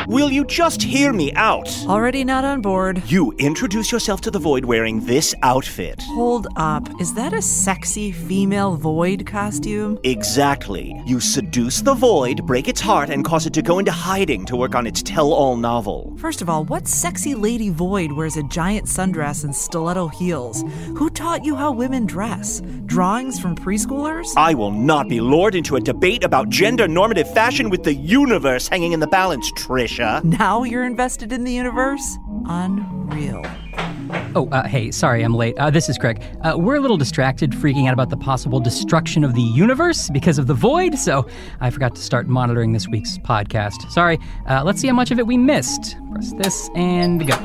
Will you just hear me out? Already not on board. You introduce yourself to the Void wearing this outfit. Hold up. Is that a sexy female Void costume? Exactly. You seduce the Void, break its heart, and cause it to go into hiding to work on its tell-all novel. First of all, what sexy lady Void wears a giant sundress and stiletto heels? Who taught you how women dress? Drawings from preschoolers? I will not be lured into a debate about gender-normative fashion with the universe hanging in the balance, Trisha. Now you're invested in the universe? Unreal. Oh, hey, sorry I'm late. This is Craig. We're a little distracted freaking out about the possible destruction of the universe because of the Void, so I forgot to start monitoring this week's podcast. Sorry. Let's see how much of it we missed. Press this and go.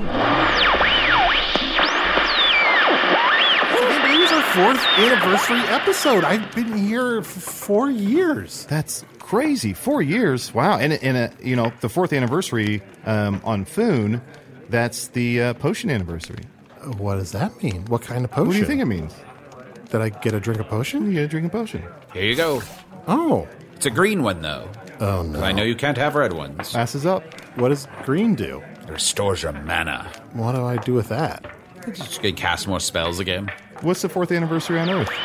It was our 4th anniversary episode. I've been here for 4 years. That's crazy. 4 years. Wow. And the 4th anniversary on Foon, that's the potion anniversary. What does that mean? What kind of potion? What do you think it means? That I get a drink of potion? You get a drink of potion. Here you go. Oh. It's a green one, though. Oh, no. I know you can't have red ones. Asses up. What does green do? It restores your mana. What do I do with that? Just gonna cast more spells again. What's the 4th anniversary on Earth?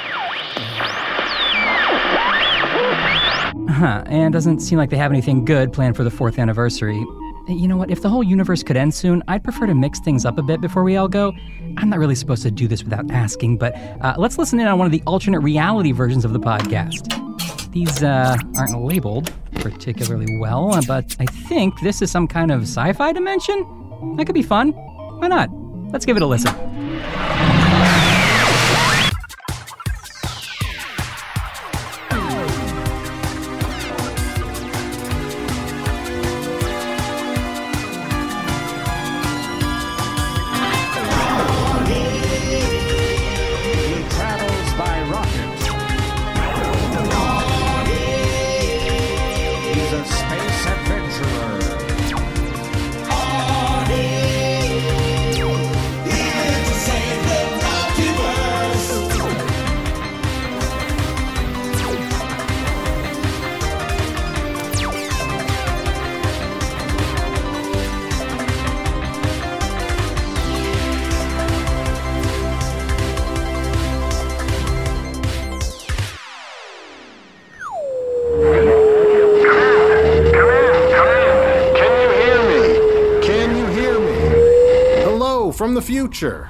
And doesn't seem like they have anything good planned for the 4th anniversary. You know what? If the whole universe could end soon, I'd prefer to mix things up a bit before we all go. I'm not really supposed to do this without asking, but let's listen in on one of the alternate reality versions of the podcast. These aren't labeled particularly well, but I think this is some kind of sci-fi dimension. That could be fun. Why not? Let's give it a listen. From the future.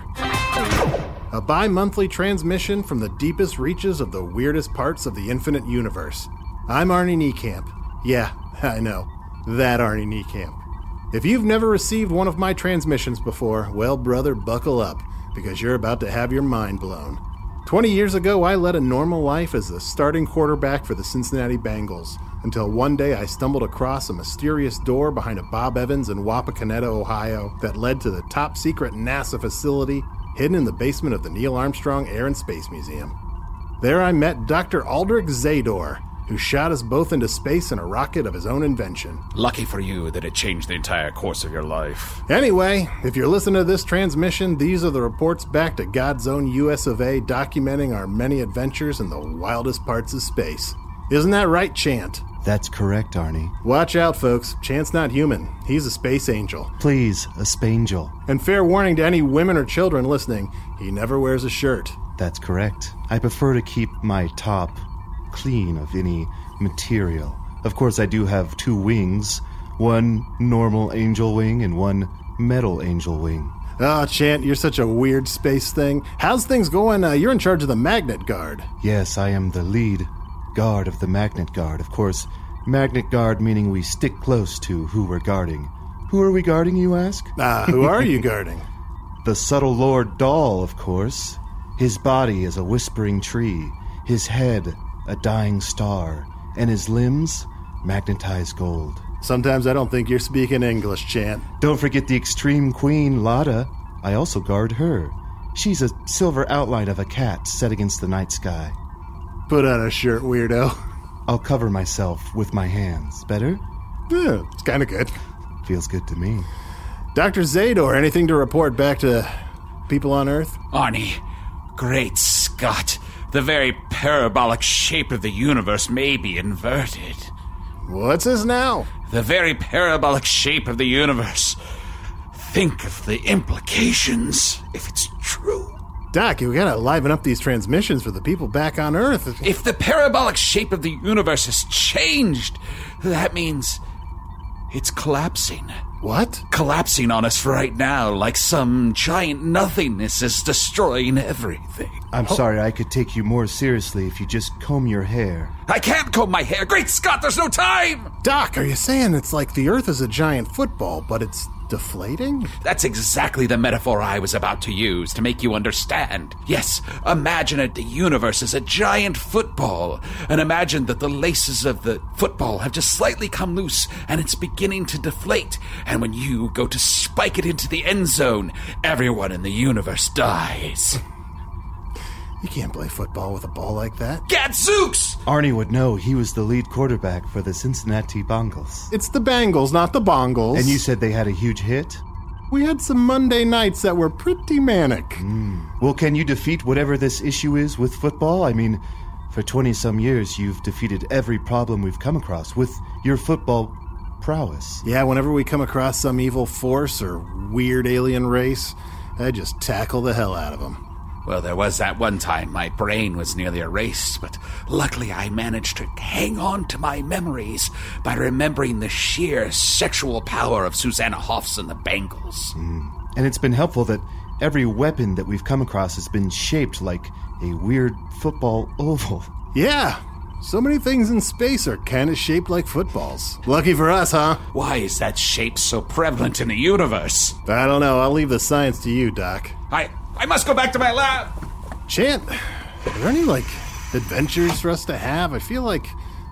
A bi-monthly transmission from the deepest reaches of the weirdest parts of the infinite universe. I'm Arnie Niekamp. Yeah, I know. That Arnie Niekamp. If you've never received one of my transmissions before, well, brother, buckle up, because you're about to have your mind blown. 20 years ago, I led a normal life as the starting quarterback for the Cincinnati Bengals, until one day I stumbled across a mysterious door behind a Bob Evans in Wapakoneta, Ohio, that led to the top-secret NASA facility hidden in the basement of the Neil Armstrong Air and Space Museum. There I met Dr. Aldrich Zador, who shot us both into space in a rocket of his own invention. Lucky for you that it changed the entire course of your life. Anyway, if you're listening to this transmission, these are the reports back to God's own US of A documenting our many adventures in the wildest parts of space. Isn't that right, Chant? That's correct, Arnie. Watch out, folks. Chant's not human. He's a space angel. Please, a spangel. And fair warning to any women or children listening, he never wears a shirt. That's correct. I prefer to keep my top clean of any material. Of course, I do have 2 wings. One normal angel wing and one metal angel wing. Oh, Chant, you're such a weird space thing. How's things going? You're in charge of the Magnet Guard. Yes, I am the lead guard of the Magnet Guard. Of course, Magnet Guard meaning we stick close to who we're guarding. Who are we guarding, you ask? Who are you guarding? The subtle Lord Dahl, of course. His body is a whispering tree, his head a dying star, and his limbs magnetized gold. Sometimes I don't think you're speaking English, Chant. Don't forget the extreme queen, Lada. I also guard her. She's a silver outline of a cat set against the night sky. Put on a shirt, weirdo. I'll cover myself with my hands. Better? Yeah, it's kind of good. Feels good to me. Dr. Zador, anything to report back to people on Earth? Arnie, great Scott. The very parabolic shape of the universe may be inverted. What's this now? The very parabolic shape of the universe. Think of the implications if it's true. Doc, you gotta liven up these transmissions for the people back on Earth. If the parabolic shape of the universe has changed, that means it's collapsing. What? Collapsing on us right now like some giant nothingness is destroying everything. I'm sorry, I could take you more seriously if you just comb your hair. I can't comb my hair. Great Scott, there's no time! Doc, are you saying it's like the Earth is a giant football, but it's deflating? That's exactly the metaphor I was about to use to make you understand. Yes, imagine the universe as a giant football, and imagine that the laces of the football have just slightly come loose, and it's beginning to deflate, and when you go to spike it into the end zone, everyone in the universe dies. You can't play football with a ball like that. Gadzooks! Arnie would know. He was the lead quarterback for the Cincinnati Bengals. It's the Bengals, not the Bongles. And you said they had a huge hit? We had some Monday nights that were pretty manic. Well, can you defeat whatever this issue is with football? I mean, for 20-some years, you've defeated every problem we've come across with your football prowess. Yeah, whenever we come across some evil force or weird alien race, I just tackle the hell out of them. Well, there was that one time my brain was nearly erased, but luckily I managed to hang on to my memories by remembering the sheer sexual power of Susanna Hoffs and the Bengals. And it's been helpful that every weapon that we've come across has been shaped like a weird football oval. Yeah, so many things in space are kind of shaped like footballs. Lucky for us, huh? Why is that shape so prevalent in the universe? I don't know. I'll leave the science to you, Doc. I must go back to my lab. Chant, are there any, adventures for us to have? I feel like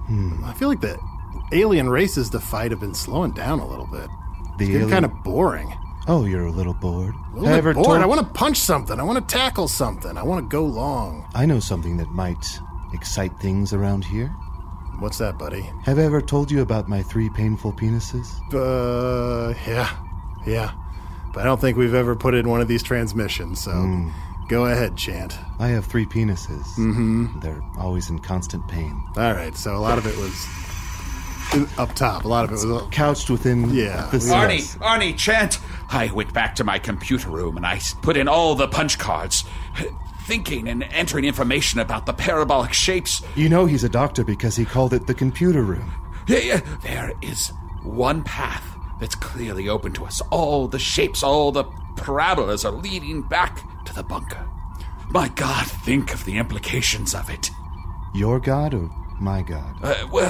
the alien races to fight have been slowing down a little bit. It's getting kind of boring. Oh, you're a little bored? A little bit bored. I want to punch something. I want to tackle something. I want to go long. I know something that might excite things around here. What's that, buddy? Have I ever told you about my 3 painful penises? Yeah. But I don't think we've ever put in one of these transmissions, so go ahead, Chant. I have 3 penises. Mm-hmm. They're always in constant pain. All right, so a lot of it was up top. A lot of it was couched within the Arnie, Chant! I went back to my computer room and I put in all the punch cards, thinking and entering information about the parabolic shapes. You know he's a doctor because he called it the computer room. Yeah. There is one path that's clearly open to us. All the shapes, all the parabolas are leading back to the bunker. My God, think of the implications of it. Your God or my God?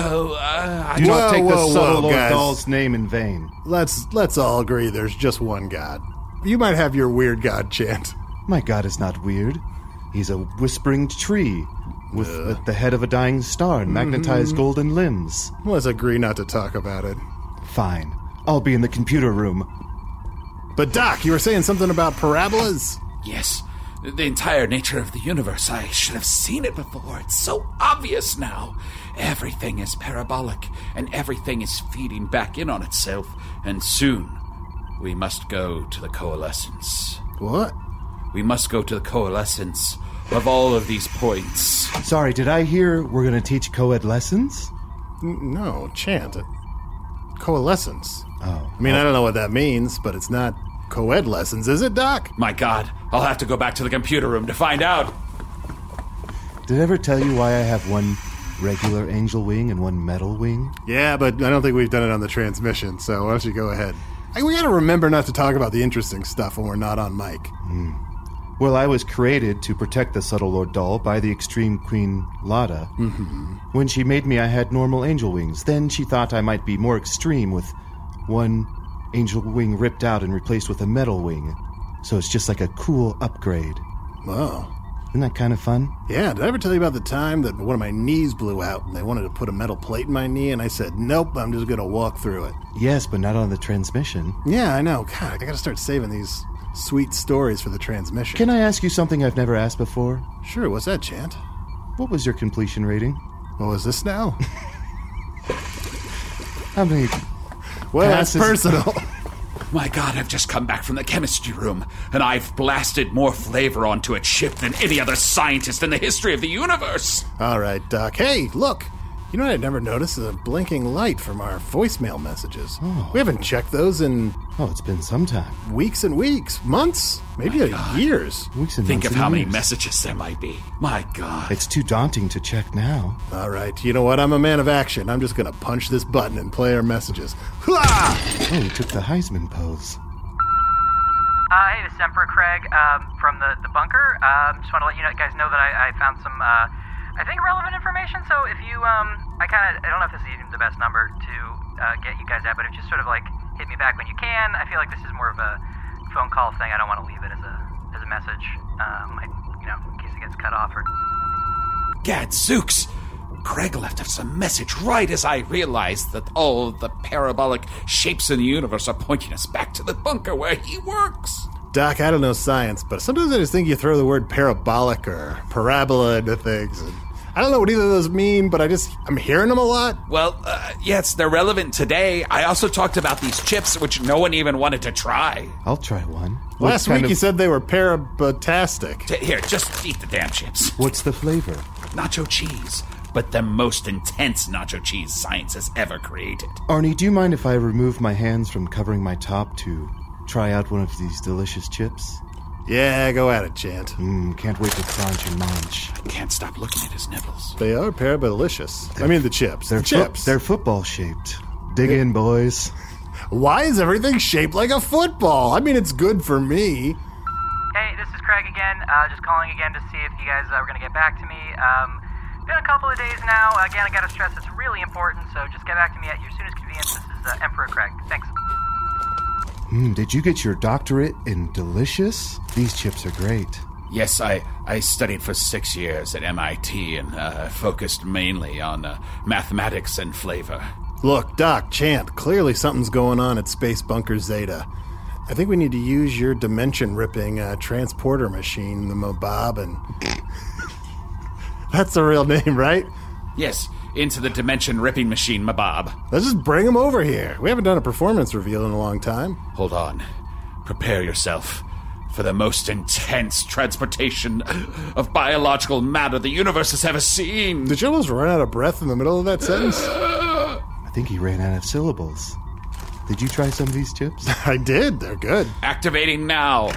I do not take the subtle Lord Dahl's name in vain. Let's all agree there's just one God. You might have your weird God, Chant. My God is not weird. He's a whispering tree with at the head of a dying star and magnetized golden limbs. Let's agree not to talk about it. Fine. I'll be in the computer room. But Doc, you were saying something about parabolas? Yes. The entire nature of the universe. I should have seen it before. It's so obvious now. Everything is parabolic, and everything is feeding back in on itself. And soon, we must go to the coalescence. What? We must go to the coalescence of all of these points. Sorry, did I hear we're going to teach co-ed lessons? No, Chant. Coalescence. Oh. I mean, I don't know what that means, but it's not co-ed lessons, is it, Doc? My God, I'll have to go back to the computer room to find out. Did I ever tell you why I have one regular angel wing and one metal wing? Yeah, but I don't think we've done it on the transmission, so why don't you go ahead? We gotta remember not to talk about the interesting stuff when we're not on mic. Well, I was created to protect the subtle Lord Dahl by the extreme Queen Lada. Mm-hmm. When she made me, I had normal angel wings. Then she thought I might be more extreme with one angel wing ripped out and replaced with a metal wing. So it's just like a cool upgrade. Wow. Isn't that kind of fun? Yeah, did I ever tell you about the time that one of my knees blew out and they wanted to put a metal plate in my knee and I said, nope, I'm just going to walk through it? Yes, but not on the transmission. Yeah, I know. God, I got to start saving these sweet stories for the transmission. Can I ask you something I've never asked before? Sure, what's that, Chant? What was your completion rating? What was this now? How many Well, passes? That's personal. My God, I've just come back from the chemistry room, and I've blasted more flavor onto a chip than any other scientist in the history of the universe. All right, Doc. Hey, look. You know what I never noticed is a blinking light from our voicemail messages. Oh. We haven't checked those in Oh, it's been some time. weeks and weeks, months, maybe years. Weeks and Think months of how and many years. messages there might be. My God. It's too daunting to check now. All right, you know what? I'm a man of action. I'm just going to punch this button and play our messages. Hua! Oh, he took the Heisman pose. Hey, this is Emperor Craig from the bunker. Just want to let you guys know that I found some, I think, relevant information. So if you, I don't know if this is even the best number to get you guys at, but if you just sort of like hit me back when you can. I feel like this is more of a phone call thing. I don't want to leave it as a message, in case it gets cut off or. Gadzooks! Craig left us a message right as I realized that all the parabolic shapes in the universe are pointing us back to the bunker where he works. Doc, I don't know science, but sometimes I just think you throw the word parabolic or parabola into things. And I don't know what either of those mean, but I'm hearing them a lot. Well, yes, they're relevant today. I also talked about these chips, which no one even wanted to try. I'll try one. Last week you said they were parabotastic. Here, just eat the damn chips. What's the flavor? Nacho cheese. But the most intense nacho cheese science has ever created. Arnie, do you mind if I remove my hands from covering my top to try out one of these delicious chips? Yeah, go at it, Chant. Can't wait to crunch and munch. I can't stop looking at his nipples. They are parabolicious. I mean the chips. They're The chips. They're football-shaped. Dig in, boys. Why is everything shaped like a football? I mean, it's good for me. Hey, this is Craig again. Just calling again to see if you guys were going to get back to me. Been a couple of days now. Again, I gotta stress it's really important, so just get back to me at your soonest convenience. This is Emperor Craig. Thanks. Did you get your doctorate in delicious? These chips are great. Yes, I studied for 6 years at MIT and focused mainly on mathematics and flavor. Look, Doc, Chant, clearly something's going on at Space Bunker Zeta. I think we need to use your dimension-ripping transporter machine, the Mobob, and... That's the real name, right? Yes, into the dimension-ripping machine, Mabob. Let's just bring him over here. We haven't done a performance reveal in a long time. Hold on. Prepare yourself for the most intense transportation of biological matter the universe has ever seen. Did you almost run out of breath in the middle of that sentence? I think he ran out of syllables. Did you try some of these chips? I did. They're good. Activating now.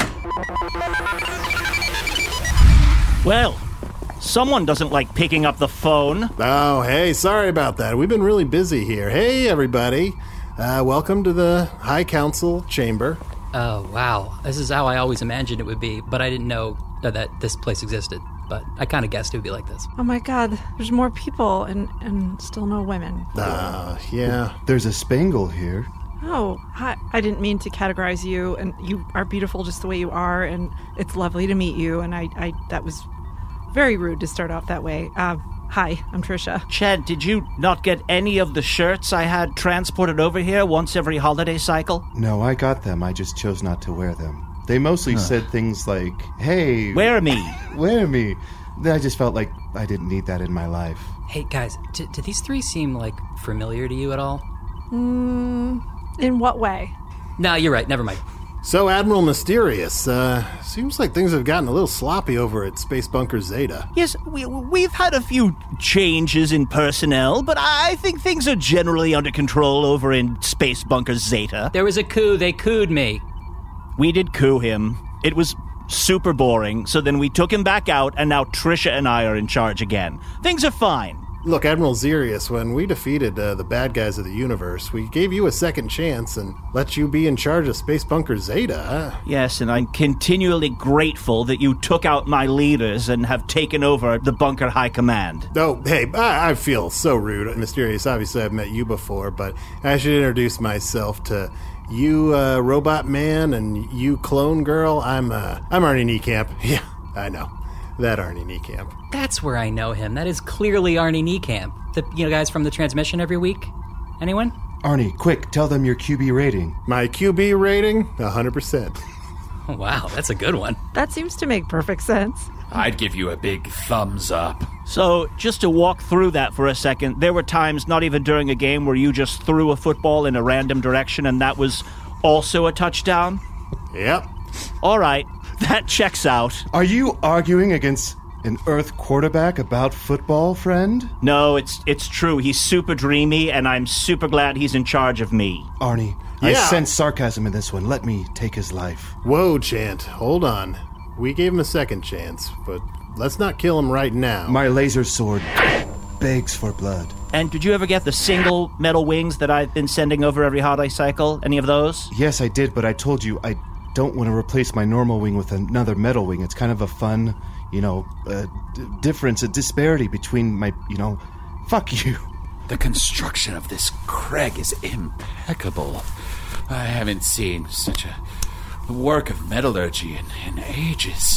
Well, someone doesn't like picking up the phone. Oh, hey, sorry about that. We've been really busy here. Hey, everybody. Welcome to the High Council chamber. Oh, wow. This is how I always imagined it would be, but I didn't know that this place existed. But I kind of guessed it would be like this. Oh my god, there's more people and still no women. Yeah. There's a Spangle here. Oh, hi. I didn't mean to categorize you, and you are beautiful just the way you are, and it's lovely to meet you, and I that was very rude to start off that way. Hi, I'm Trisha. Chad, did you not get any of the shirts I had transported over here once every holiday cycle? No, I got them. I just chose not to wear them. They mostly said things like, hey... Wear me. Wear me. I just felt like I didn't need that in my life. Hey, guys, do these three seem, familiar to you at all? In what way? No, you're right. Never mind. So, Admiral Mysterious, seems like things have gotten a little sloppy over at Space Bunker Zeta. Yes, we've had a few changes in personnel, but I think things are generally under control over in Space Bunker Zeta. There was a coup. They cooed me. We did coup him. It was super boring, so then we took him back out, and now Trisha and I are in charge again. Things are fine. Look, Admiral Xerius, when we defeated the bad guys of the universe, we gave you a second chance and let you be in charge of Space Bunker Zeta. Yes, and I'm continually grateful that you took out my leaders and have taken over the Bunker High Command. Oh, hey, I feel so rude. Mysterious, obviously I've met you before, but I should introduce myself to you, Robot Man, and you, Clone Girl. I'm Arnie Niekamp. Yeah, I know. That Arnie Niekamp. That's where I know him. That is clearly Arnie Niekamp. The guys from the transmission every week. Anyone? Arnie, quick, tell them your QB rating. My QB rating? 100%. Oh, wow, that's a good one. That seems to make perfect sense. I'd give you a big thumbs up. So, just to walk through that for a second, there were times, not even during a game, where you just threw a football in a random direction and that was also a touchdown? Yep. All right, that checks out. Are you arguing against An Earth quarterback about football, friend? No, it's true. He's super dreamy, and I'm super glad he's in charge of me. Arnie, Yeah. I sense sarcasm in this one. Let me take his life. Whoa, Chant, hold on. We gave him a second chance, but let's not kill him right now. My laser sword begs for blood. And did you ever get the single metal wings that I've been sending over every holiday cycle? Any of those? Yes, I did, but I told you I don't want to replace my normal wing with another metal wing. It's kind of a fun, difference, a disparity between my, fuck you. The construction of this Craig is impeccable. I haven't seen such a work of metallurgy in ages.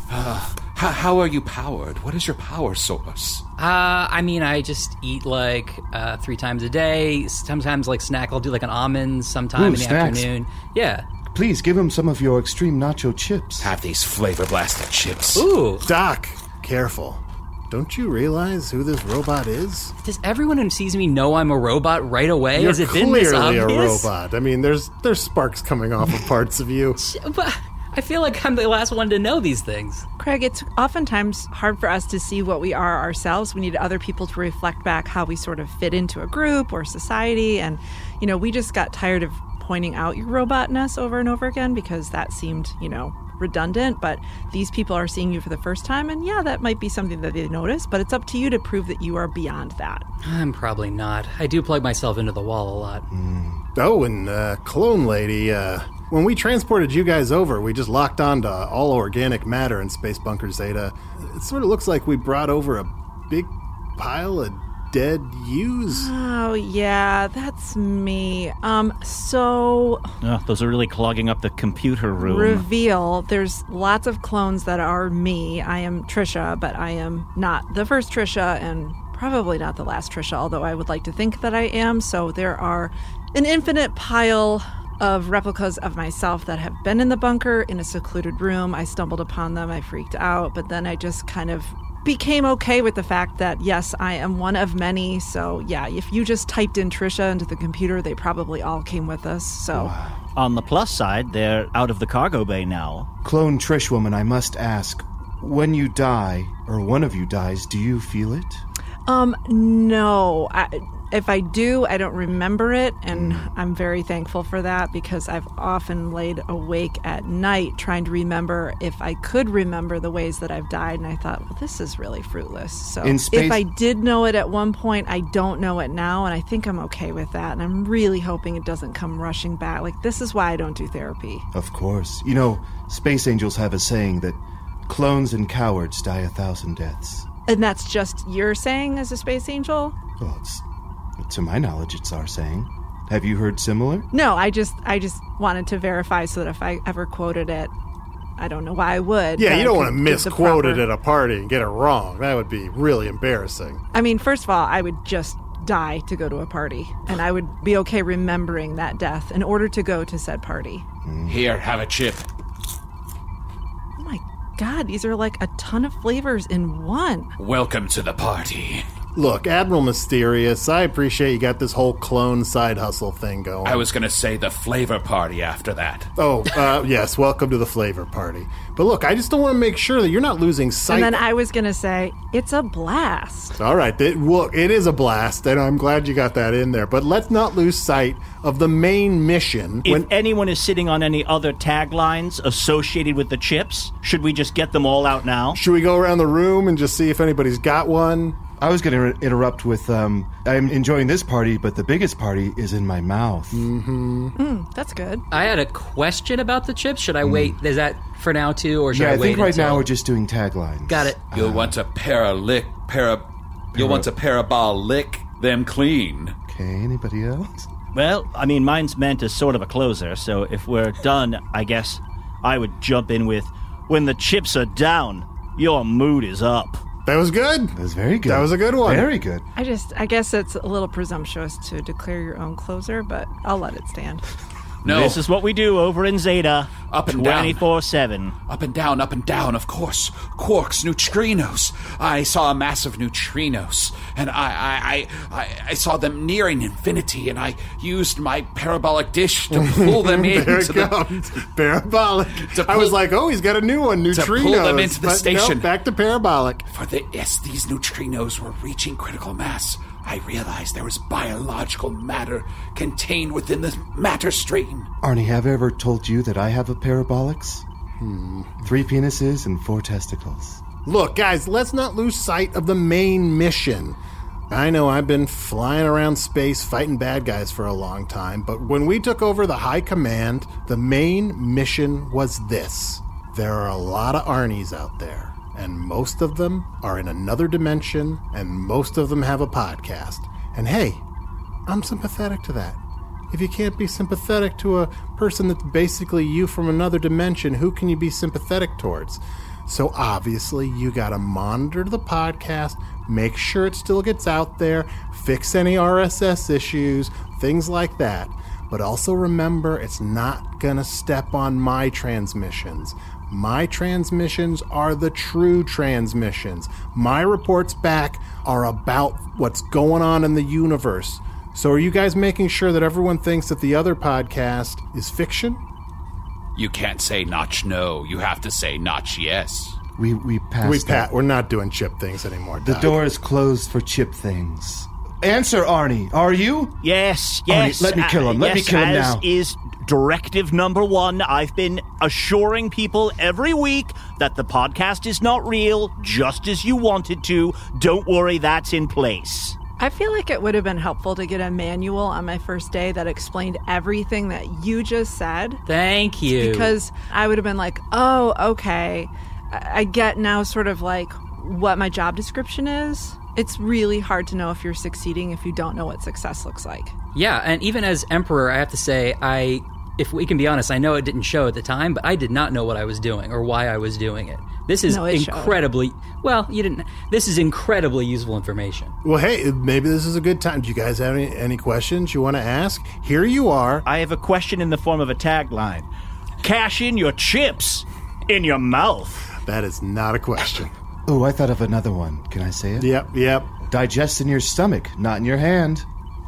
How are you powered? What is your power source? I just eat 3 times a day. Sometimes snack, I'll do an almond sometime in the snacks. afternoon. Yeah. Please give him some of your extreme nacho chips. Have these flavor blasted chips. Ooh. Doc, careful. Don't you realize who this robot is? Does everyone who sees me know I'm a robot right away? You're Has it been this clearly a obvious? robot. I mean, there's sparks coming off of parts of you. But I feel like I'm the last one to know these things. Craig, it's oftentimes hard for us to see what we are ourselves. We need other people to reflect back how we sort of fit into a group or society. And, we just got tired of pointing out your robotness over and over again because that seemed, redundant. But these people are seeing you for the first time. And yeah, that might be something that they notice. But it's up to you to prove that you are beyond that. I'm probably not. I do plug myself into the wall a lot. Oh, and Clone Lady, when we transported you guys over, we just locked onto all organic matter in Space Bunker Zeta. It sort of looks like we brought over a big pile of dead yous. Oh, yeah, that's me. So Those are really clogging up the computer room. reveal, there's lots of clones that are me. I am Trisha, but I am not the first Trisha and probably not the last Trisha, although I would like to think that I am. So there are an infinite pile of replicas of myself that have been in the bunker in a secluded room. I stumbled upon them. I freaked out, but then I just kind of became okay with the fact that, yes, I am one of many. So, yeah, if you just typed in Trisha into the computer, they probably all came with us. So, On the plus side, they're out of the cargo bay now. Clone Trish woman, I must ask, when you die, or one of you dies, do you feel it? No. If I do, I don't remember it, and I'm very thankful for that because I've often laid awake at night trying to remember if I could remember the ways that I've died, and I thought, well, this is really fruitless. So In space- if I did know it at one point, I don't know it now, and I think I'm okay with that, and I'm really hoping it doesn't come rushing back. This is why I don't do therapy. Of course. Space angels have a saying that clones and cowards die 1,000 deaths. And that's just your saying as a space angel? Well, to my knowledge, it's our saying. Have you heard similar? No, I just wanted to verify so that if I ever quoted it, I don't know why I would. Yeah, but you I don't could want to give the misquote it proper- at a party and get it wrong. That would be really embarrassing. I mean, first of all, I would just die to go to a party, and I would be okay remembering that death in order to go to said party. Here, have a chip. Oh my God, these are like a ton of flavors in one. Welcome to the party. Look, Admiral Mysterious, I appreciate you got this whole clone side hustle thing going. I was going to say the flavor party after that. Oh, yes, welcome to the flavor party. But look, I just don't want to make sure that you're not losing sight. And then I was going to say, it's a blast. All right, it is a blast, and I'm glad you got that in there. But let's not lose sight of the main mission. If anyone is sitting on any other taglines associated with the chips, should we just get them all out now? Should we go around the room and just see if anybody's got one? I was going to interrupt with, I'm enjoying this party, but the biggest party is in my mouth. That's good. I had a question about the chips. Should I wait? Is that for now too, or should Yeah, I I wait think right until... now we're just doing taglines. Got it. You'll want to You'll want to parabol lick them clean. Okay, anybody else? Well, I mean, mine's meant as sort of a closer, so if we're done, I guess I would jump in with, when the chips are down, your mood is up. That was good. That was very good. That was a good one. Very good. I guess it's a little presumptuous to declare your own closer, but I'll let it stand. No. This is what we do over in Zeta. Up and down. 24/7. Up and down, of course. Quarks, neutrinos. I saw a mass of neutrinos, and I saw them nearing infinity, and I used my parabolic dish to pull them into There it comes. Parabolic. I was like, oh, he's got a new one, neutrinos. To pull them into the But station. No, back to parabolic. For as these neutrinos were reaching critical mass, I realized there was biological matter contained within the matter stream. Arnie, have I ever told you that I have a parabolics? 3 penises and 4 testicles. Look, guys, let's not lose sight of the main mission. I know I've been flying around space fighting bad guys for a long time, but when we took over the High Command, the main mission was this. There are a lot of Arnies out there. And most of them are in another dimension, and most of them have a podcast. And hey, I'm sympathetic to that. If you can't be sympathetic to a person that's basically you from another dimension, who can you be sympathetic towards? So obviously, you gotta monitor the podcast, make sure it still gets out there, fix any RSS issues, things like that. But also remember, it's not gonna step on my transmissions. My transmissions are the true transmissions. My reports back are about what's going on in the universe. So are you guys making sure that everyone thinks that the other podcast is fiction? You can't say notch no. You have to say notch yes. We passed that. We're not doing chip things anymore, The Doug. door is closed for chip things. Answer, Arnie. Are you? Yes. Arnie, let me kill him. Let me yes, kill him as now. is directive number 1. I've been assuring people every week that the podcast is not real, just as you wanted to. Don't worry, that's in place. I feel like it would have been helpful to get a manual on my first day that explained everything that you just said. Thank you. Because I would have been like, oh, okay. I get now sort of like what my job description is. It's really hard to know if you're succeeding if you don't know what success looks like. Yeah, and even as Emperor, I have to say, if we can be honest, I know it didn't show at the time, but I did not know what I was doing or why I was doing it. This is incredibly, well, you didn't, this is incredibly useful information. Well, hey, maybe this is a good time. Do you guys have any questions you want to ask? Here you are. I have a question in the form of a tagline. Cash in your chips in your mouth. That is not a question. Oh, I thought of another one. Can I say it? Yep. Digest in your stomach, not in your hand.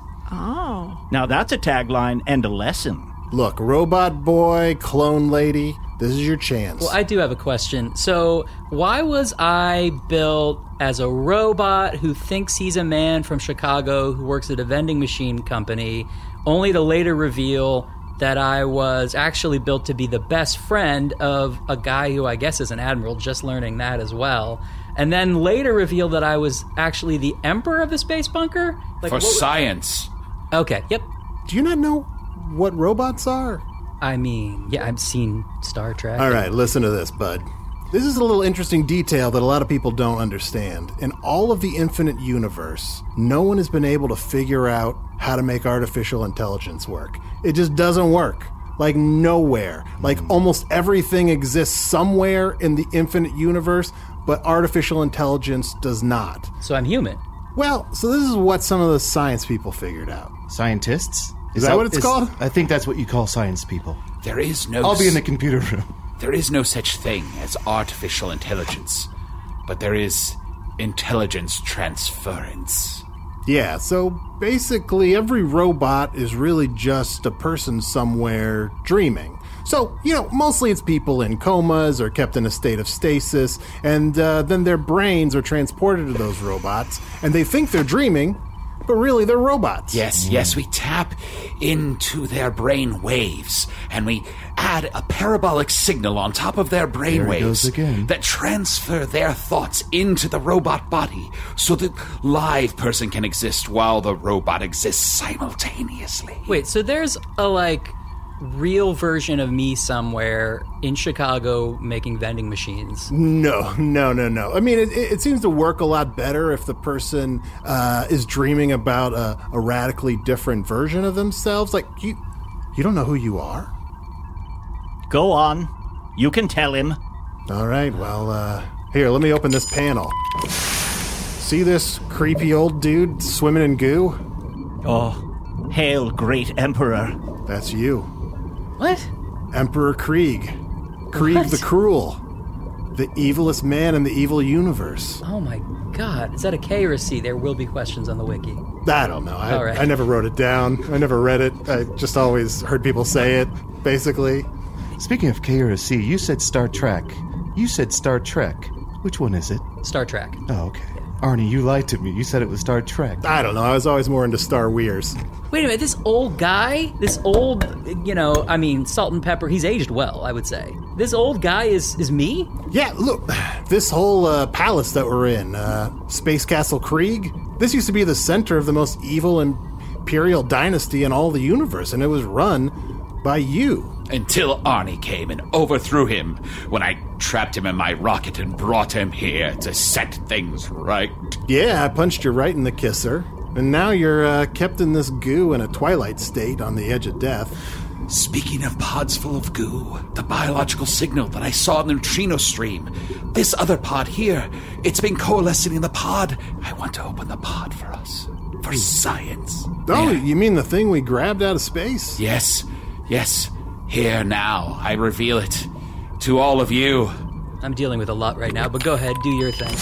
Oh. Now that's a tagline and a lesson. Look, robot boy, clone lady, this is your chance. Well, I do have a question. So, why was I built as a robot who thinks he's a man from Chicago who works at a vending machine company, only to later reveal that I was actually built to be the best friend of a guy who I guess is an admiral, just learning that as well. And then later reveal that I was actually the emperor of the space bunker? For science. Okay, yep. Do you not know what robots are? I mean, yeah, I've seen Star Trek. All right, listen to this, bud. This is a little interesting detail that a lot of people don't understand. In all of the infinite universe, no one has been able to figure out how to make artificial intelligence work. It just doesn't work. Like nowhere. Like almost everything exists somewhere in the infinite universe, but artificial intelligence does not. So I'm human. Well, so this is what some of the science people figured out. Scientists? Is that what it's called? I think that's what you call science people. There is no... I'll be in the computer room. There is no such thing as artificial intelligence, but there is intelligence transference. Yeah, so basically every robot is really just a person somewhere dreaming. So, mostly it's people in comas or kept in a state of stasis, and then their brains are transported to those robots, and they think they're dreaming, but really they're robots. Yes, we tap into their brain waves, and we add a parabolic signal on top of their brain There it waves goes again. that transfer their thoughts into the robot body so that live person can exist while the robot exists simultaneously. Wait, so there's a, real version of me somewhere in Chicago making vending machines? No. I mean, it seems to work a lot better if the person is dreaming about a radically different version of themselves. Like, you don't know who you are? Go on. You can tell him. All right, well, here, let me open this panel. See this creepy old dude swimming in goo? Oh, hail, great emperor. That's you. What? Emperor Krieg. Krieg What? the Cruel. The evilest man in the evil universe. Oh my god. Is that a K or a C? There will be questions on the wiki. I don't know. All right. I never wrote it down. I never read it. I just always heard people say it, basically. Speaking of K or a C, you said Star Trek. You said Star Trek. Which one is it? Star Trek. Oh, okay. Arnie, you lied to me. You said it was Star Trek. I don't know. I was always more into Star Weirs. Wait a minute, this old guy, Salt and Pepper, he's aged well, I would say. This old guy is me? Yeah, look, this whole palace that we're in, Space Castle Krieg, this used to be the center of the most evil imperial dynasty in all the universe, and it was run by you. Until Arnie came and overthrew him when I trapped him in my rocket and brought him here to set things right. Yeah, I punched you right in the kisser, and now you're kept in this goo in a twilight state on the edge of death. Speaking of pods full of goo, the biological signal that I saw in the neutrino stream, this other pod here, it's been coalescing in the pod. I want to open the pod for us. For science. Oh, Yeah. you mean the thing we grabbed out of space? Yes. Here now, I reveal it to all of you. I'm dealing with a lot right now, but go ahead, do your thing.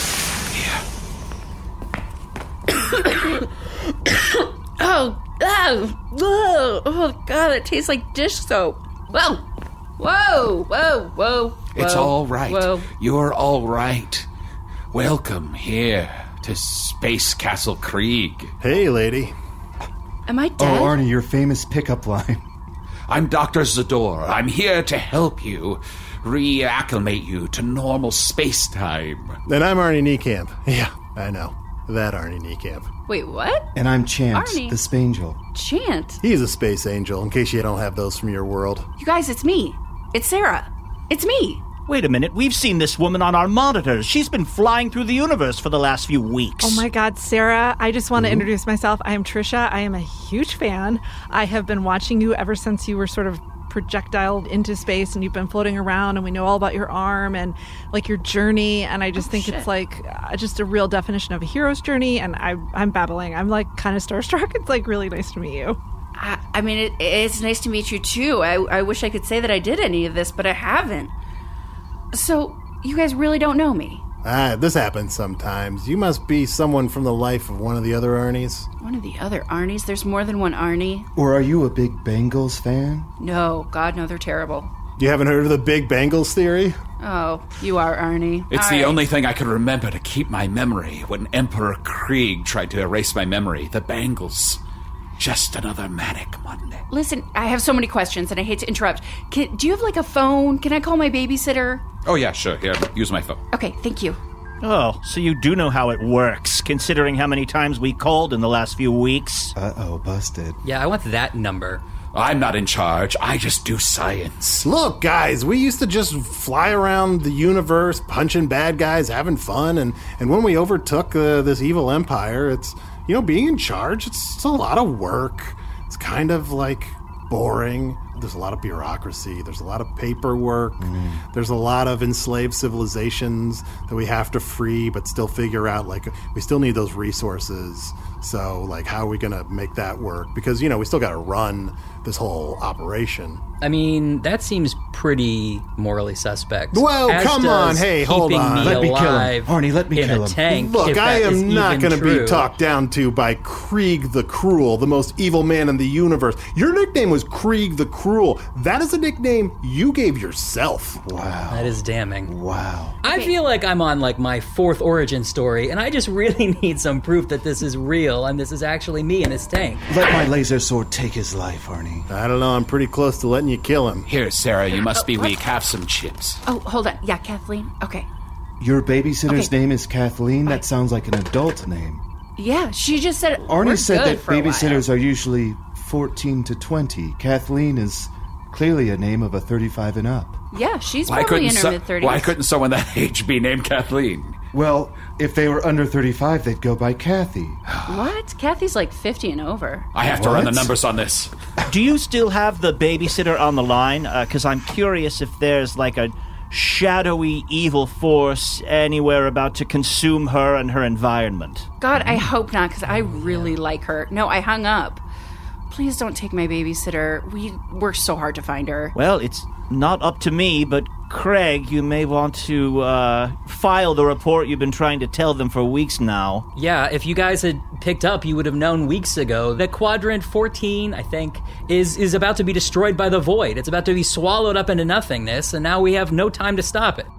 Oh, God, it tastes like dish soap. Whoa. It's all right. Whoa. You're all right. Welcome here to Space Castle Krieg. Hey, lady. Am I dead? Oh, Arnie, your famous pickup line. I'm Dr. Zador. I'm here to help you, reacclimate you to normal space-time. And I'm Arnie Niekamp. Yeah, I know. That Arnie Niekamp. Wait, what? And I'm Chant, Arnie. the Spangel. Chant. He's a space angel, in case you don't have those from your world. You guys, it's me. It's Sarah. It's me. Wait a minute, we've seen this woman on our monitors. She's been flying through the universe for the last few weeks. Oh my God, Sarah, I just want to introduce myself. I am Trisha. I am a huge fan. I have been watching you ever since you were sort of projectiled into space and you've been floating around, and we know all about your arm and like your journey, and I just think shit. it's like just a real definition of a hero's journey, and I'm babbling. I'm like kind of starstruck. It's like really nice to meet you. I mean, it's nice to meet you, too. I wish I could say that I did any of this, but I haven't. So, you guys really don't know me? This happens sometimes. You must be someone from the life of one of the other Arnies. One of the other Arnies? There's more than one Arnie? Or are you a big Bengals fan? No, God, no, they're terrible. You haven't heard of the Big Bengals theory? Oh, you are Arnie. It's All the right. only thing I could remember to keep my memory when Emperor Krieg tried to erase my memory. The Bengals. Just another manic Monday. Listen, I have so many questions, and I hate to interrupt. Do you have, like, a phone? Can I call my babysitter? Oh, yeah, sure. Here, use my phone. Okay, thank you. Oh, so you do know how it works, considering how many times we called in the last few weeks. Uh-oh, busted. Yeah, I want that number. I'm not in charge. I just do science. Look, guys, we used to just fly around the universe, punching bad guys, having fun, and when we overtook this evil empire, it's, you know, being in charge, it's a lot of work. It's kind of, like, boring. There's a lot of bureaucracy. There's a lot of paperwork. There's a lot of enslaved civilizations that we have to free, but still figure out, like, we still need those resources. So, like, how are we going to make that work? Because, you know, we still got to run this whole operation. I mean, that seems pretty morally suspect. Well, As come on. does Hey, hold keeping on. me Let me kill him. alive Arnie, let me in kill a him. tank. Look, if I that is am not even going to be true. talked down to by Krieg the Cruel, the most evil man in the universe. Your nickname was Krieg the Cruel. That is a nickname you gave yourself. Wow. That is damning. Wow. I feel like I'm on like my fourth origin story, and I just really need some proof that this is real and this is actually me in this tank. Let my laser sword take his life, Arnie. I don't know. I'm pretty close to letting you kill him. Here, Sarah, you must be weak. Have some chips. Oh, hold on. Yeah, Kathleen. Okay. Your babysitter's Okay. name is Kathleen? That sounds like an adult name. Yeah, she just said Arnie we're said good that for a while. babysitters are usually 14 to 20. Kathleen is clearly a name of a 35 and up. Yeah, she's probably in her mid-30s. Why couldn't someone that age be named Kathleen? Well, if they were under 35, they'd go by Kathy. What? Kathy's like 50 and over. I have to run the What? numbers on this. Do you still have the babysitter on the line? Because I'm curious if there's like a shadowy evil force anywhere about to consume her and her environment. God, I hope not, because I really like her. No, I hung up. please don't take my babysitter. We worked so hard to find her. Well, it's not up to me, but Craig, you may want to file the report you've been trying to tell them for weeks now. Yeah, if you guys had picked up, you would have known weeks ago that Quadrant 14, I think, is about to be destroyed by the Void. It's about to be swallowed up into nothingness, and now we have no time to stop it.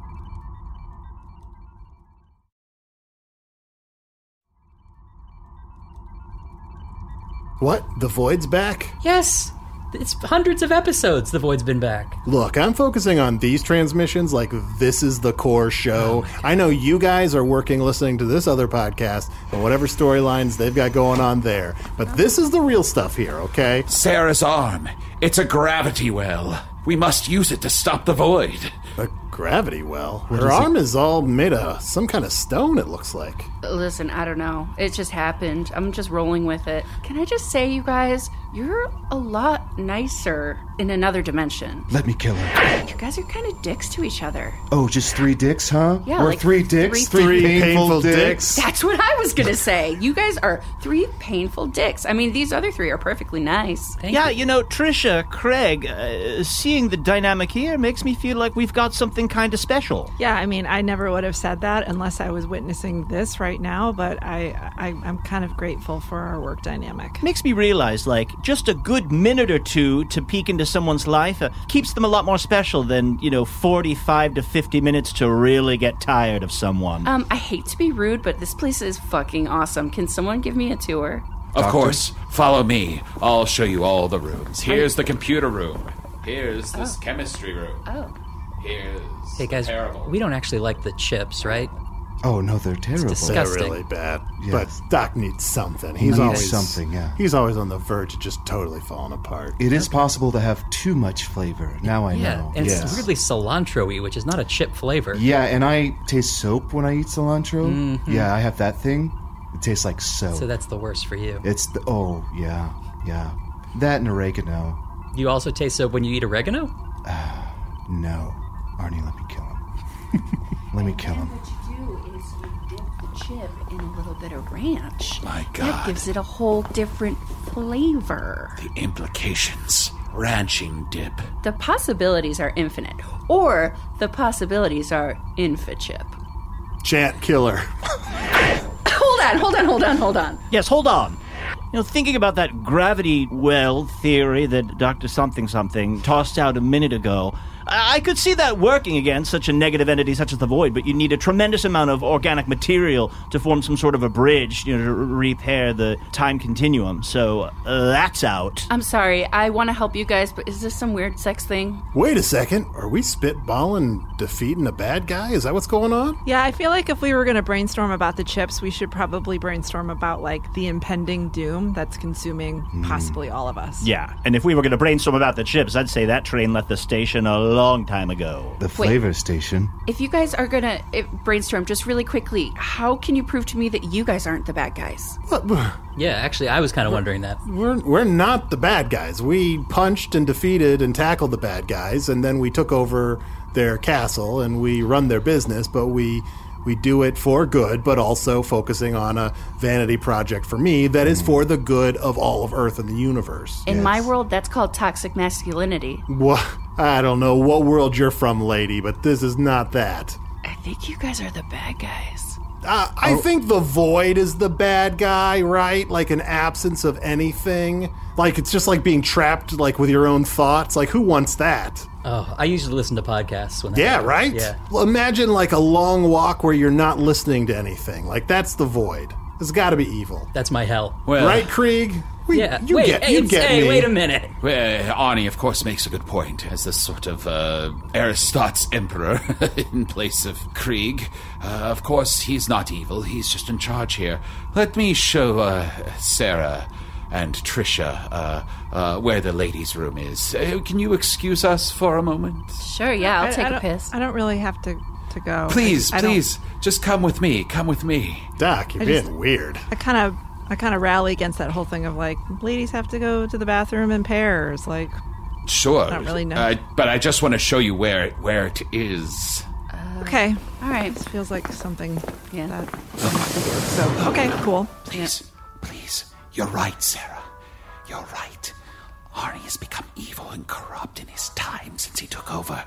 What? The Void's back? Yes, it's hundreds of episodes the Void's been back. Look, I'm focusing on these transmissions like this is the core show. I know you guys are working listening to this other podcast and whatever storylines they've got going on there. But this is the real stuff here, okay? Sarah's arm. It's a gravity well. We must use it to stop the Void. A gravity well? Her arm is all made of some kind of stone, it looks like. Listen, I don't know. It just happened. I'm just rolling with it. Can I just say, you guys, you're a lot nicer in another dimension. Let me kill her. You guys are kind of dicks to each other. Oh, just 3 dicks, huh? Yeah, Or like 3 dicks? three painful dicks? That's what I was going to say. You guys are 3 painful dicks. I mean, these other 3 are perfectly nice. Thank Yeah, you. you know, Trisha, Craig, seeing the dynamic here makes me feel like we've got something kind of special. Yeah, I mean, I never would have said that unless I was witnessing this right now, but I'm kind of grateful for our work dynamic. Makes me realize, like, just a good minute or two to peek into someone's life keeps them a lot more special than, 45 to 50 minutes to really get tired of someone. I hate to be rude, but this place is fucking awesome. Can someone give me a tour? Of course. Follow me. I'll show you all the rooms. Here's the computer room. Here's this chemistry room. Oh. Here's Hey guys, terrible. we don't actually like the chips, right? Oh, no, they're terrible. disgusting. They're really bad. Yes. But Doc needs something. He He's needs always something, yeah. He's always on the verge of just totally falling apart. It is possible to have too much flavor. Now I Yeah, know. and Yes. it's weirdly cilantro-y, which is not a chip flavor. Yeah, and I taste soap when I eat cilantro. Yeah, I have that thing. It tastes like soap. So that's the worst for you. It's the... Oh, yeah. That and oregano. You also taste soap when you eat oregano? No. Arnie, let me kill him. Let me kill him. What you do is you dip the chip in a little bit of ranch. My That God. gives it a whole different flavor. The implications. Ranching dip. The possibilities are infinite. Or the possibilities are infa-chip. Chant killer. Hold on. Yes, hold on. Thinking about that gravity well theory that Dr. Something tossed out a minute ago, I could see that working against such a negative entity such as the Void, but you need a tremendous amount of organic material to form some sort of a bridge, to repair the time continuum. So that's out. I'm sorry, I want to help you guys, but is this some weird sex thing? Wait a second. Are we spitballing defeating a bad guy? Is that what's going on? Yeah, I feel like if we were going to brainstorm about the chips, we should probably brainstorm about, the impending doom that's consuming possibly all of us. Yeah, and if we were going to brainstorm about the chips, I'd say that train left the station a long time ago. The flavor station. If you guys are gonna brainstorm just really quickly, how can you prove to me that you guys aren't the bad guys? What? Yeah, actually, I was kind of wondering that. We're not the bad guys. We punched and defeated and tackled the bad guys, and then we took over their castle and we run their business, but we do it for good, but also focusing on a vanity project for me that is for the good of all of Earth and the universe. In my world, that's called toxic masculinity. What? I don't know what world you're from, lady, but this is not that. I think you guys are the bad guys. I think the Void is the bad guy, right? Like an absence of anything. Like it's just like being trapped with your own thoughts. Like who wants that? Oh, I usually listen to podcasts when that Yeah, happens. right? Yeah. Well, imagine a long walk where you're not listening to anything. That's the Void. It's got to be evil. That's my hell. Well, Right, Krieg? Yeah. You wait, get hey, me. wait a minute. Arnie, of course, makes a good point. As this sort of Aristote's emperor in place of Krieg. Of course, he's not evil. He's just in charge here. Let me show Sarah and Trisha where the ladies' room is. Can you excuse us for a moment? Sure, yeah, I'll take a piss. I don't really have to go. Please, I don't- please, just come with me. Come with me. Doc, you're being weird. I kind of rally against that whole thing of ladies have to go to the bathroom in pairs. Sure. I don't really know. But I just want to show you where it is. Okay, All right. this feels like something Yeah. that I have to do. So okay, cool. Please, you're right, Sarah. You're right. Arnie has become evil and corrupt in his time since he took over.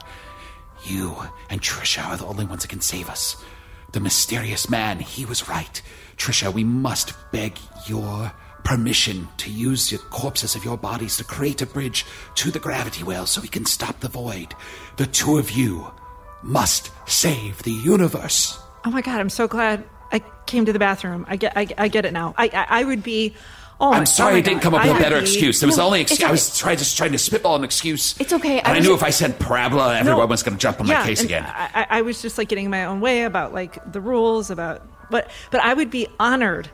You and Trisha are the only ones that can save us. The mysterious man, he was right. Trisha, we must beg your permission to use the corpses of your bodies to create a bridge to the gravity well so we can stop the void. The two of you must save the universe. Oh my God, I'm so glad I came to the bathroom. I get it now. I would be... Oh, I'm sorry I didn't come up with a better excuse. It was the only excuse. okay. I was trying to spitball an excuse. It's okay. And I knew if I said parabola, everyone was going to jump on my case again. I was just like getting my own way about like the rules about... But I would be honored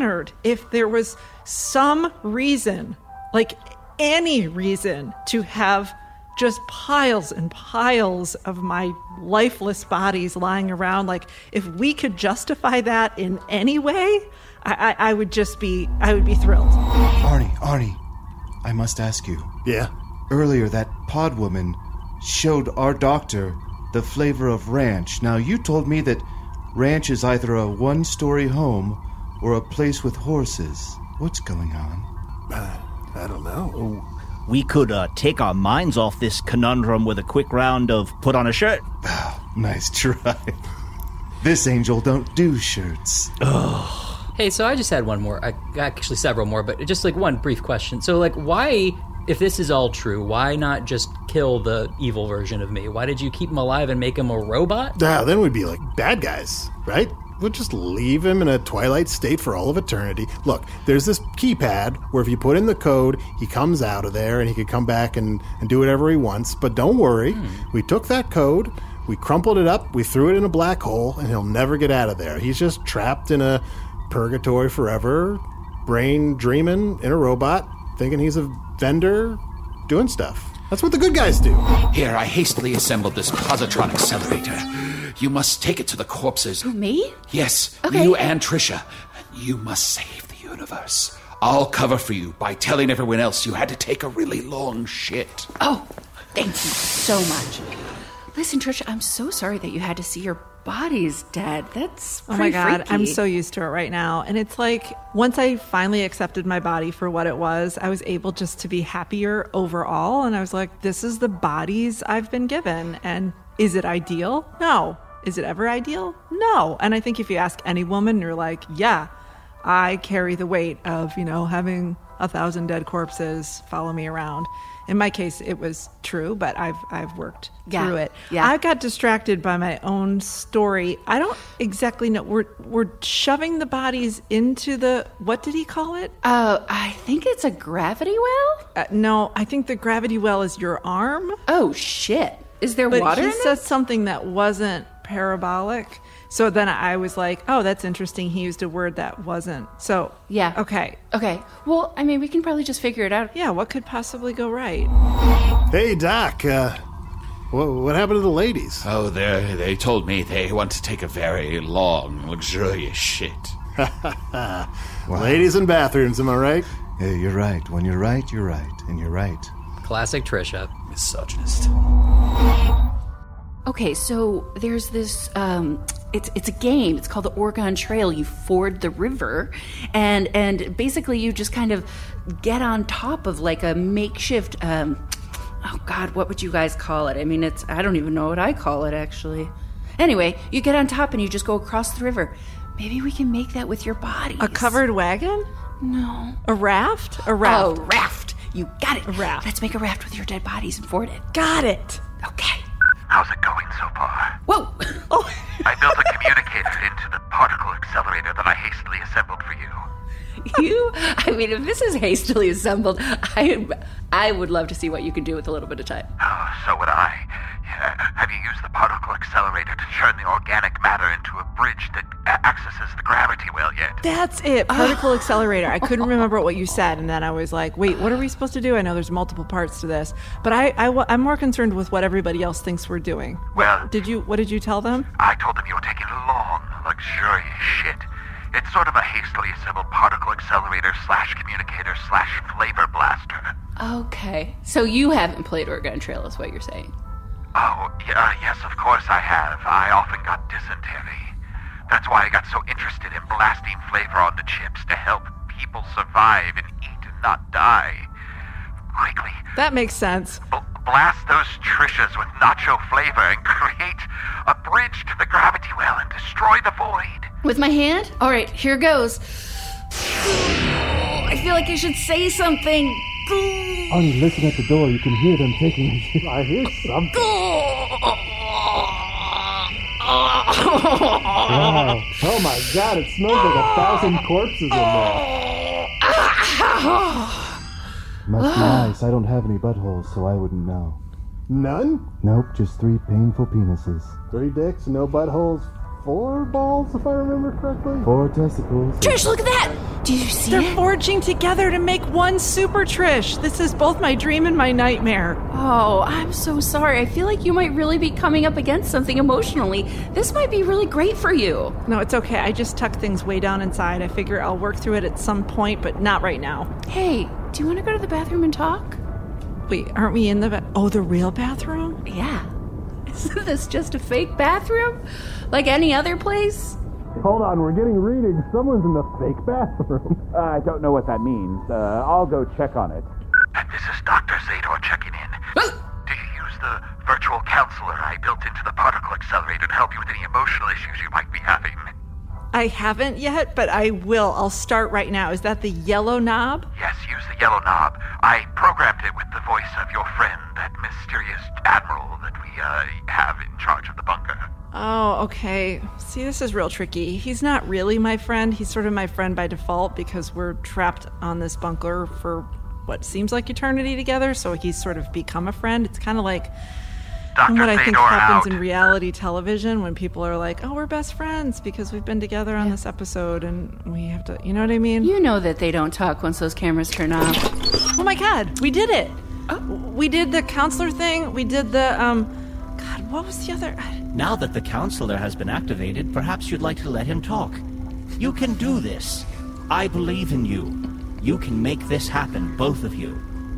if there was some reason, like any reason, to have just piles and piles of my lifeless bodies lying around. Like, if we could justify that in any way, I would be thrilled. Arnie, I must ask you. Yeah? Earlier, that pod woman showed our doctor the flavor of ranch. Now, you told me that ranch is either a one-story home or a place with horses. What's going on? I don't know. We could take our minds off this conundrum with a quick round of put on a shirt. Nice try. This angel don't do shirts. Hey, so I just had one more. Actually, several more, but just like one brief question. So, like, why, if this is all true, why not just kill the evil version of me? Why did you keep him alive and make him a robot? Then we'd be like bad guys, right? We'll just leave him in a twilight state for all of eternity. Look, there's this keypad where if you put in the code, he comes out of there and he could come back and do whatever he wants. But don't worry, we took that code, we crumpled it up, we threw it in a black hole, and he'll never get out of there. He's just trapped in a purgatory forever, brain dreaming in a robot, thinking he's a vendor, doing stuff. That's what the good guys do. Here, I hastily assembled this positron accelerator. You must take it to the corpses. Who, me? Yes, Okay. you and Trisha. You must save the universe. I'll cover for you by telling everyone else you had to take a really long shit. Oh, thank you so much. Listen, Trisha, I'm so sorry that you had to see your bodies dead. That's Oh my pretty God, freaky. I'm so used to it right now. And it's like, once I finally accepted my body for what it was, I was able just to be happier overall. And I was like, this is the bodies I've been given. And is it ideal? No. Is it ever ideal? No. And I think if you ask any woman, you're like, yeah, I carry the weight of, having 1,000 dead corpses follow me around. In my case, it was true, but I've worked through it. Yeah. I got distracted by my own story. I don't exactly know. We're shoving the bodies into the, what did he call it? I think it's a gravity well? No, I think the gravity well is your arm. Oh, shit. Is there But water he in said it? something that wasn't parabolic. So then I was like, oh, that's interesting. He used a word that wasn't. So, Yeah. Okay. Okay. Well, I mean, we can probably just figure it out. Yeah, what could possibly go right? Hey, Doc, what happened to the ladies? Oh, they told me they want to take a very long, luxurious shit. Ladies in bathrooms, am I right? Hey, you're right. When you're right, you're right. And you're right. Classic Trisha. Misogynist. Okay, so there's this, it's a game. It's called the Oregon Trail. You ford the river, and basically you just kind of get on top of like a makeshift, oh God, what would you guys call it? I mean, I don't even know what I call it, actually. Anyway, you get on top and you just go across the river. Maybe we can make that with your bodies. A covered wagon? No. A raft? A raft. Oh, raft. You got it. A raft. Let's make a raft with your dead bodies and ford it. Got it. Okay. How's it going so far? Whoa. Oh, I built a communicator into the particle accelerator that I hastily assembled for you. I mean, if this is hastily assembled, I would love to see what you can do with a little bit of time. Oh, so would I. Have you used the particle accelerator to turn the organic matter into a bridge that accesses the gravity well yet? that's it. Particle accelerator. I couldn't remember what you said, and then I was like, wait, what are we supposed to do? I know there's multiple parts to this, but I'm more concerned with what everybody else thinks we're doing. Well, What did you tell them? I told them you were taking long, luxurious shit. It's sort of a hastily assembled particle accelerator / communicator / flavor blaster. Okay. So you haven't played Oregon Trail, is what you're saying. Oh, yes, of course I have. I often got dysentery. That's why I got so interested in blasting flavor on the chips to help people survive and eat and not die. Quickly, That makes sense. blast those Trishas with nacho flavor and create a bridge to the gravity well and destroy the void. With my hand? All right, here goes. I feel like I should say something. Arnie, listen at the door. You can hear them taking it. I hear something. Wow. Oh my god, it smells like 1,000 corpses in there. Must be nice. I don't have any buttholes, so I wouldn't know. None? Nope, just 3 painful penises. 3 dicks, no buttholes, 4 balls, if I remember correctly. 4 testicles. Trish, look at that! Do you see They're it? forging together to make one super Trish. This is both my dream and my nightmare. Oh, I'm so sorry. I feel like you might really be coming up against something emotionally. This might be really great for you. No, it's okay. I just tuck things way down inside. I figure I'll work through it at some point, but not right now. Hey, do you want to go to the bathroom and talk? Wait, aren't we in the the real bathroom? Yeah. Isn't this just a fake bathroom? Like any other place? Hold on, we're getting readings. Someone's in the fake bathroom. I don't know what that means. I'll go check on it. And this is Dr. Zador checking in. Do you use the virtual counselor I built into the particle accelerator to help you with any emotional issues you might be having? I haven't yet, but I will. I'll start right now. Is that the yellow knob? Yes, use the yellow knob. I programmed it with the voice of your friend, that mysterious admiral that we have in charge of the bunker. Oh, okay. See, this is real tricky. He's not really my friend. He's sort of my friend by default because we're trapped on this bunker for what seems like eternity together, so he's sort of become a friend. It's kind of like Dr. what I think Zador happens out. in reality television when people are like, oh, we're best friends because we've been together on this episode and we have to, you know what I mean? You know that they don't talk once those cameras turn off. Oh my God, we did it. We did the counselor thing. We did the, God, what was the other? Now that the counselor has been activated, perhaps you'd like to let him talk. You can do this. I believe in you. You can make this happen, both of you.